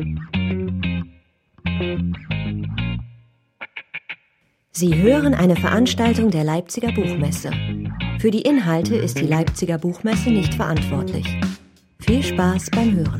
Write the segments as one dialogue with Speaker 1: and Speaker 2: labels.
Speaker 1: Sie hören eine Veranstaltung der Leipziger Buchmesse. Für die Inhalte ist die Leipziger Buchmesse nicht verantwortlich. Viel Spaß beim Hören.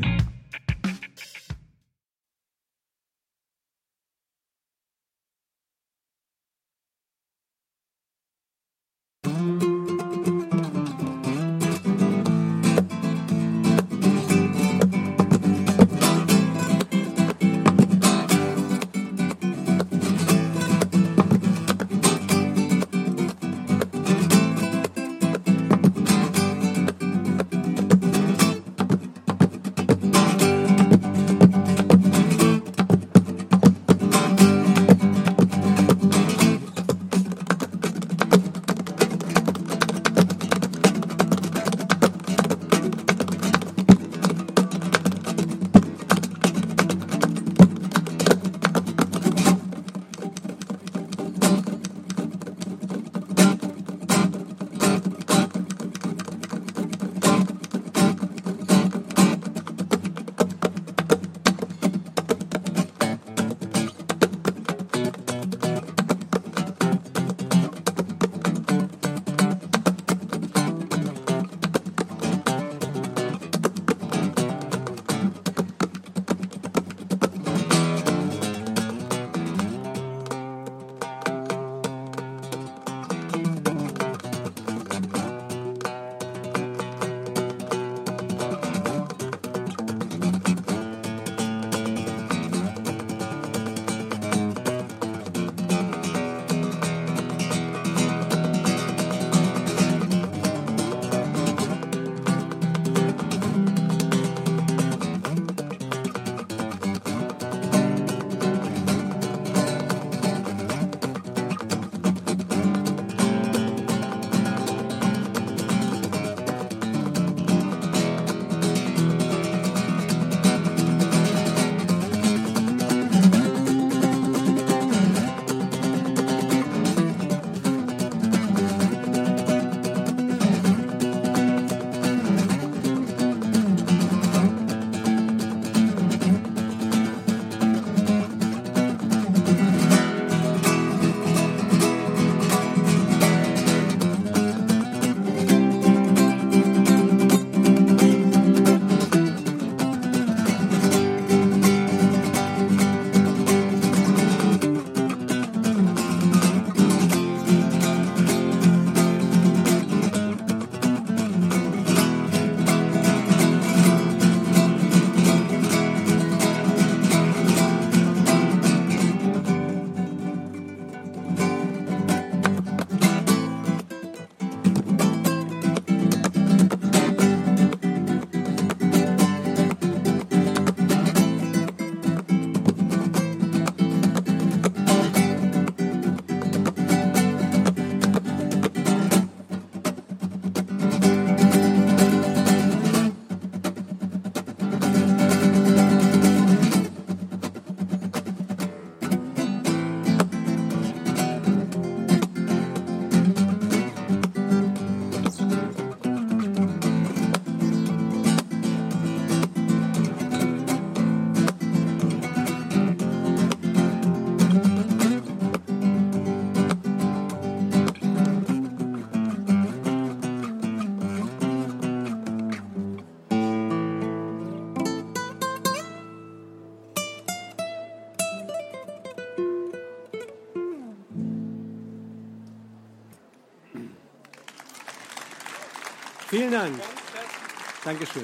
Speaker 2: Vielen Dank. Dankeschön.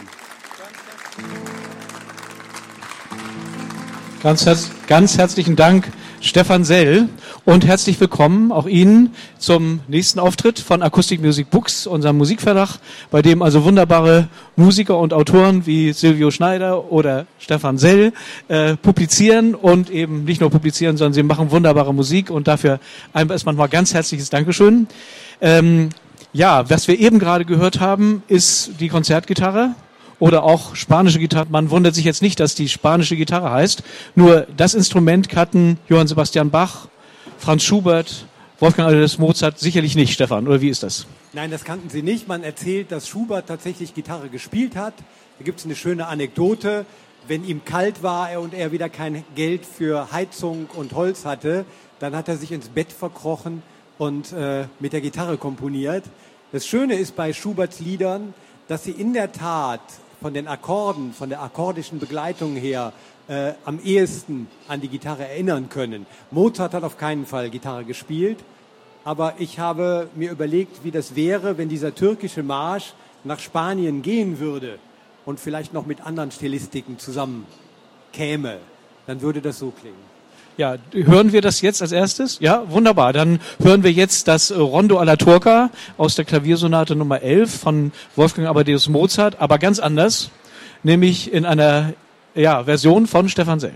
Speaker 3: Ganz herzlichen Dank, Stefan Sell, und herzlich willkommen auch Ihnen zum nächsten Auftritt von Acoustic Music Books, unserem Musikverlag, bei dem also wunderbare Musiker und Autoren wie Silvio Schneider oder Stefan Sell publizieren und eben nicht nur publizieren, sondern sie machen wunderbare Musik, und dafür erstmal mal ganz herzliches Dankeschön. Ja, was wir eben gerade gehört haben, ist die Konzertgitarre oder auch spanische Gitarre. Man wundert sich jetzt nicht, dass die spanische Gitarre heißt. Nur das Instrument kannten Johann Sebastian Bach, Franz Schubert, Wolfgang Amadeus Mozart sicherlich nicht, Stefan, oder wie ist das?
Speaker 2: Nein, das kannten sie nicht. Man erzählt, dass Schubert tatsächlich Gitarre gespielt hat. Da gibt es eine schöne Anekdote. wenn ihm kalt war und er wieder kein Geld für Heizung und Holz hatte, dann hat er sich ins Bett verkrochen und mit der Gitarre komponiert. Das Schöne ist bei Schuberts Liedern, dass sie in der Tat von den Akkorden, von der akkordischen Begleitung her am ehesten an die Gitarre erinnern können. Mozart hat auf keinen Fall Gitarre gespielt, aber ich habe mir überlegt, wie das wäre, wenn dieser türkische Marsch nach Spanien gehen würde und vielleicht noch mit anderen Stilistiken zusammen käme. Dann würde das so klingen.
Speaker 3: Ja, hören wir das jetzt als erstes? Ja, wunderbar. Dann hören wir jetzt das Rondo alla Turca aus der Klaviersonate Nummer 11 von Wolfgang Amadeus Mozart, aber ganz anders, nämlich in einer Version von Stefan Sell.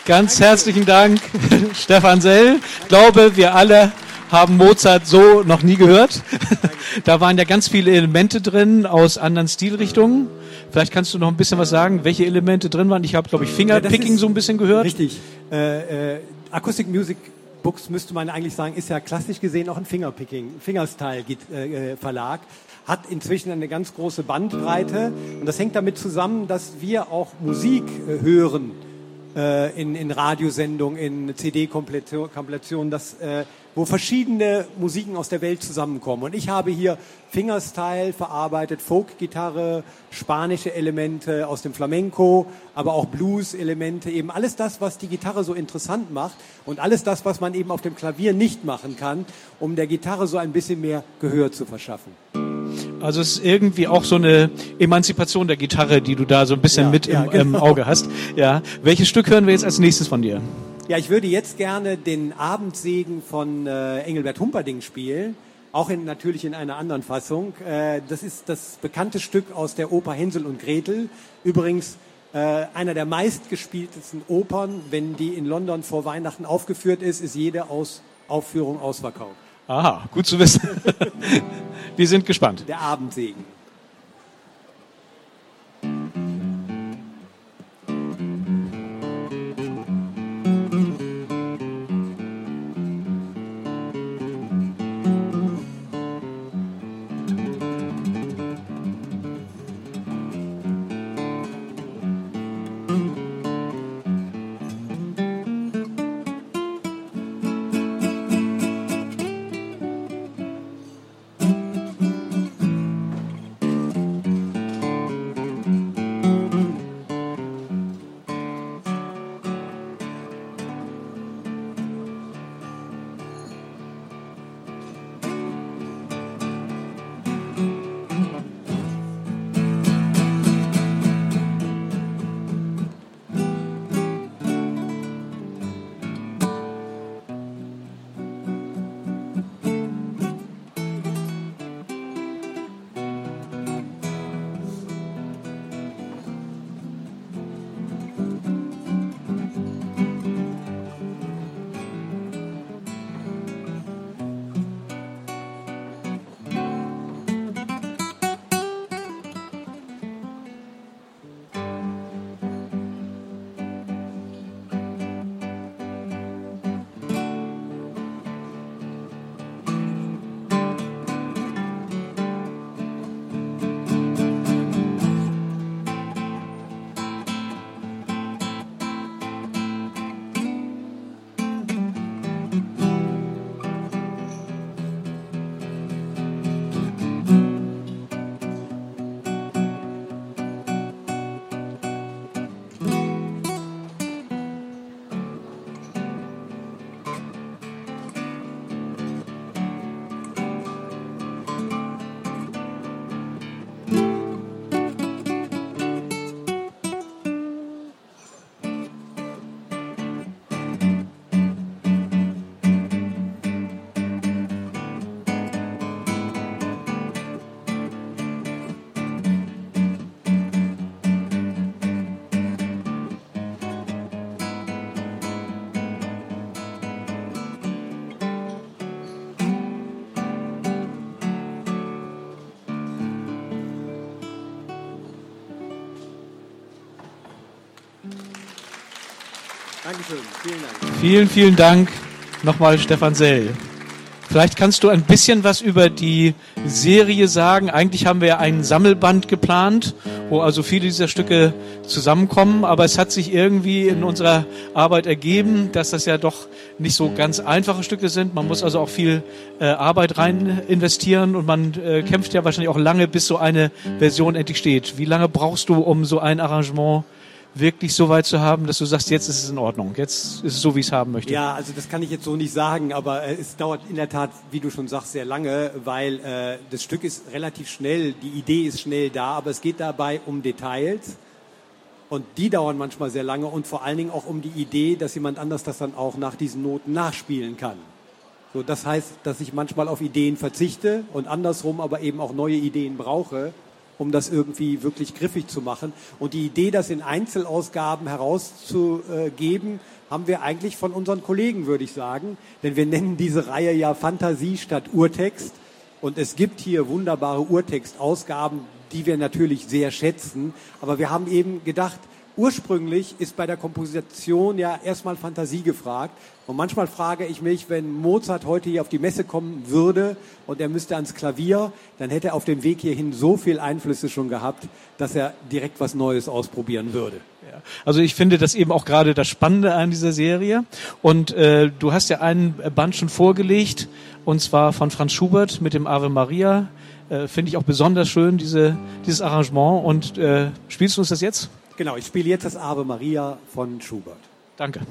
Speaker 3: Ganz herzlichen Dank, Stefan Sell. Ich glaube, wir alle haben Mozart so noch nie gehört. Da waren ja ganz viele Elemente drin aus anderen Stilrichtungen. Vielleicht kannst du noch ein bisschen was sagen, welche Elemente drin waren. Ich habe, glaube ich, Fingerpicking so ein bisschen gehört.
Speaker 2: Richtig. Acoustic Music Books, müsste man eigentlich sagen, ist ja klassisch gesehen auch ein Fingerstyle-Verlag. Hat inzwischen eine ganz große Bandbreite. Und das hängt damit zusammen, dass wir auch Musik hören in Radiosendungen, in CD-Kompilationen, wo verschiedene Musiken aus der Welt zusammenkommen. Und ich habe hier Fingerstyle verarbeitet, Folk-Gitarre, spanische Elemente aus dem Flamenco, aber auch Blues-Elemente, eben alles das, was die Gitarre so interessant macht und alles das, was man eben auf dem Klavier nicht machen kann, um der Gitarre so ein bisschen mehr Gehör zu verschaffen.
Speaker 3: Also es ist irgendwie auch so eine Emanzipation der Gitarre, die du da so ein bisschen im Auge hast. Ja. Welches Stück hören wir jetzt als nächstes von dir?
Speaker 2: Ja, ich würde jetzt gerne den Abendsegen von Engelbert Humperdinck spielen, auch natürlich in einer anderen Fassung. Das ist das bekannte Stück aus der Oper Hänsel und Gretel. Übrigens einer der meistgespieltesten Opern. Wenn die in London vor Weihnachten aufgeführt ist, ist jede Aufführung ausverkauft.
Speaker 3: Aha, gut zu wissen. Wir sind gespannt.
Speaker 2: Der Abendsegen. Dankeschön, vielen Dank.
Speaker 3: Vielen, vielen Dank nochmal, Stefan Sell. Vielleicht kannst du ein bisschen was über die Serie sagen. Eigentlich haben wir ja einen Sammelband geplant, wo also viele dieser Stücke zusammenkommen. Aber es hat sich irgendwie in unserer Arbeit ergeben, dass das ja doch nicht so ganz einfache Stücke sind. Man muss also auch viel Arbeit rein investieren und man kämpft ja wahrscheinlich auch lange, bis so eine Version endlich steht. Wie lange brauchst du, um so ein Arrangement wirklich so weit zu haben, dass du sagst, jetzt ist es in Ordnung, jetzt ist es so, wie ich es haben möchte?
Speaker 2: Ja, also das kann ich jetzt so nicht sagen, aber es dauert in der Tat, wie du schon sagst, sehr lange, weil das Stück ist relativ schnell, die Idee ist schnell da, aber es geht dabei um Details und die dauern manchmal sehr lange und vor allen Dingen auch um die Idee, dass jemand anders das dann auch nach diesen Noten nachspielen kann. So, das heißt, dass ich manchmal auf Ideen verzichte und andersrum aber eben auch neue Ideen brauche. um das irgendwie wirklich griffig zu machen. Und die Idee, das in Einzelausgaben herauszugeben, haben wir eigentlich von unseren Kollegen, würde ich sagen. Denn wir nennen diese Reihe ja Fantasie statt Urtext. Und es gibt hier wunderbare Urtextausgaben, die wir natürlich sehr schätzen. Aber wir haben eben gedacht, ursprünglich ist bei der Komposition ja erstmal Fantasie gefragt. Und manchmal frage ich mich, wenn Mozart heute hier auf die Messe kommen würde und er müsste ans Klavier, dann hätte er auf dem Weg hierhin so viel Einflüsse schon gehabt, dass er direkt was Neues ausprobieren würde.
Speaker 3: Ja, also ich finde das eben auch gerade das Spannende an dieser Serie. Und du hast ja einen Band schon vorgelegt, und zwar von Franz Schubert mit dem Ave Maria. Finde ich auch besonders schön, dieses Arrangement. Und spielst du uns das jetzt?
Speaker 2: Genau, ich spiele jetzt das Ave Maria von Schubert.
Speaker 3: Danke.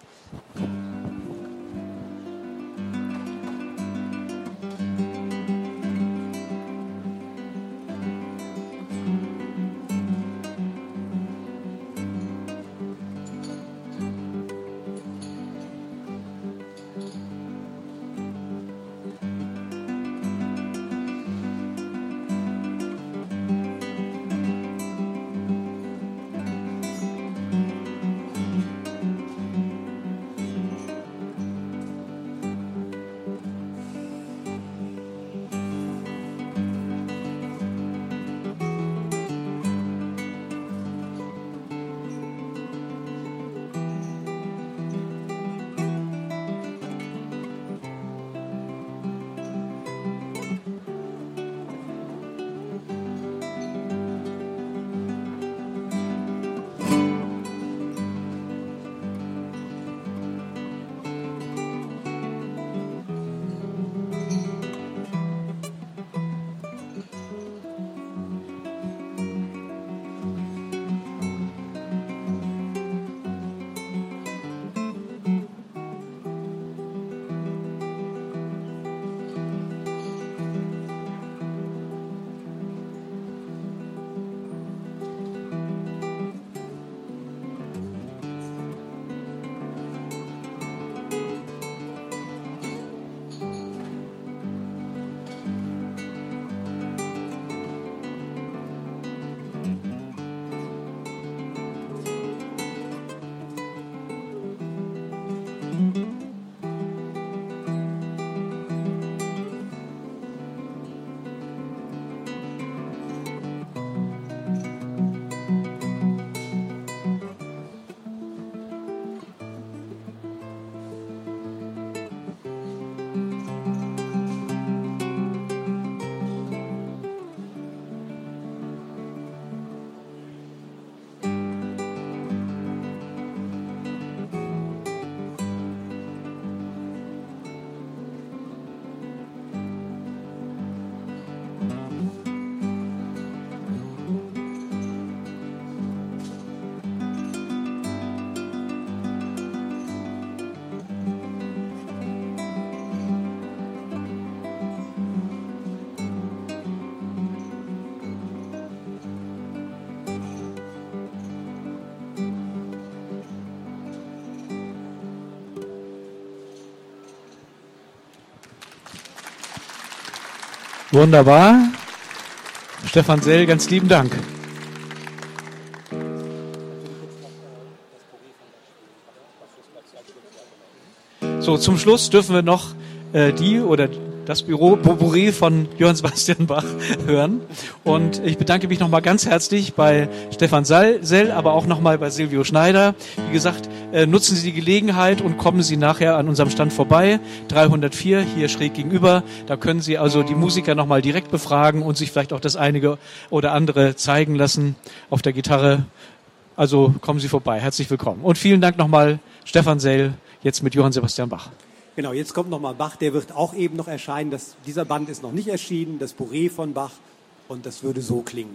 Speaker 3: Wunderbar. Stefan Sell, ganz lieben Dank. So, zum Schluss dürfen wir noch das Potpourri von Johann Sebastian Bach hören. Und ich bedanke mich nochmal ganz herzlich bei Stefan Sell, aber auch nochmal bei Silvio Schneider. Wie gesagt, nutzen Sie die Gelegenheit und kommen Sie nachher an unserem Stand vorbei. 304, hier schräg gegenüber. Da können Sie also die Musiker nochmal direkt befragen und sich vielleicht auch das einige oder andere zeigen lassen auf der Gitarre. Also kommen Sie vorbei. Herzlich willkommen. Und vielen Dank nochmal, Stefan Sell, jetzt mit Johann Sebastian Bach.
Speaker 2: Genau, jetzt kommt nochmal Bach, der wird auch eben noch erscheinen. Dieser Band ist noch nicht erschienen, das Bourrée von Bach, und das würde so klingen.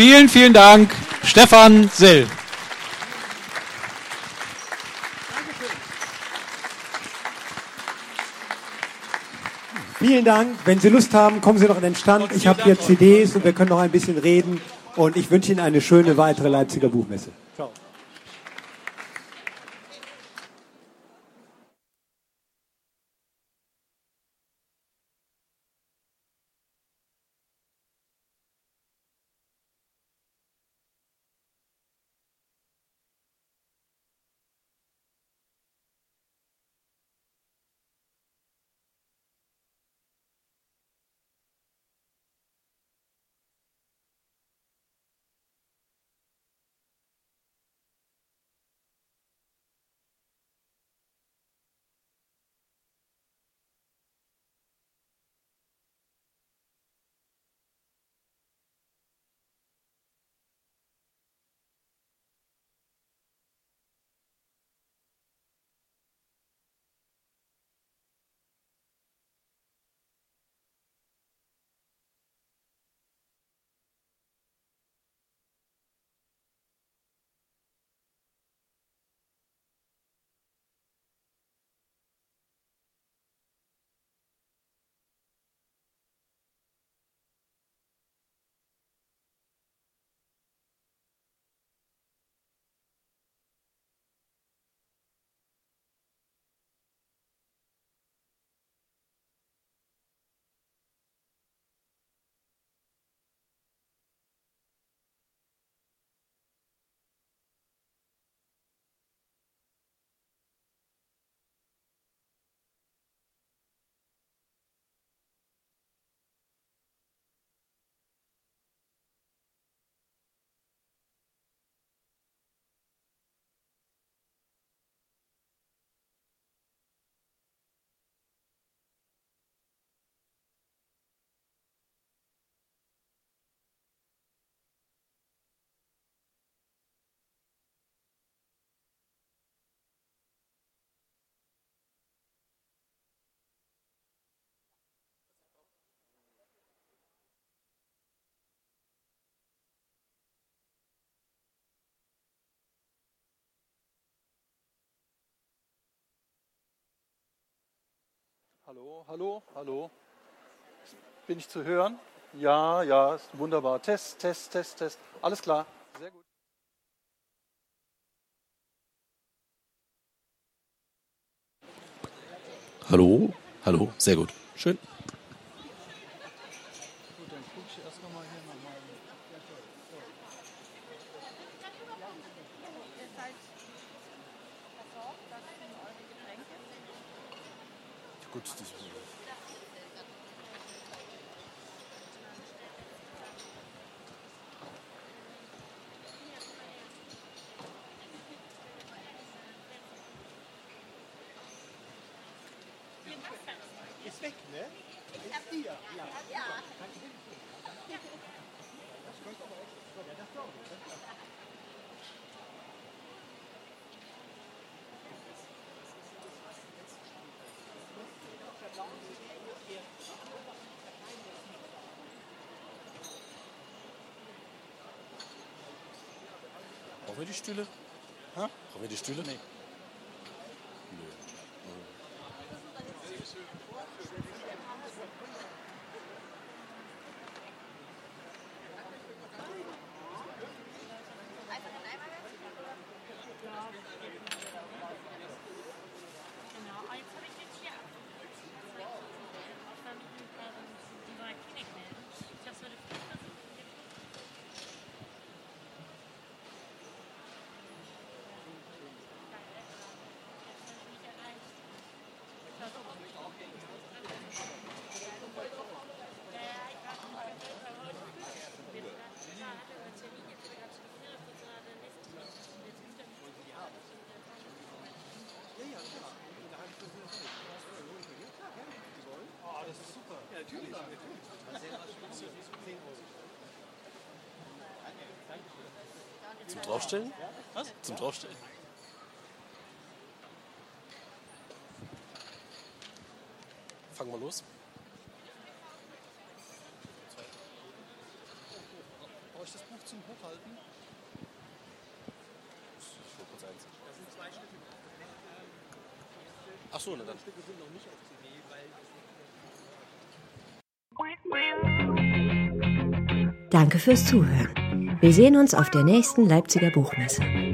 Speaker 3: Vielen, vielen Dank, Stefan Sell.
Speaker 2: Vielen Dank. Wenn Sie Lust haben, kommen Sie noch an den Stand. Ich habe hier CDs und wir können noch ein bisschen reden. Und ich wünsche Ihnen eine schöne weitere Leipziger Buchmesse. Ciao.
Speaker 4: Hallo, hallo, hallo. Bin ich zu hören? Ja, ja, ist wunderbar. Test, Test, Test, Test. Alles klar. Sehr gut.
Speaker 5: Hallo, hallo, sehr gut. Schön.
Speaker 4: Gut, dann gucke ich erst nochmal hier nochmal.
Speaker 5: Gut, das ist
Speaker 2: Ist weg, ne? Ist hier. Ja.
Speaker 5: Brauchen wir die Stühle? Brauchen wir die Stühle? Nee. Zum Draufstellen? Was? Zum Draufstellen? Fangen wir los. das Buch zum Hochhalten? Ich will kurz eins. Das sind 2 Stücke. Ach so, na dann. Stücke sind noch nicht auf CD, weil
Speaker 1: Danke fürs Zuhören. Wir sehen uns auf der nächsten Leipziger Buchmesse.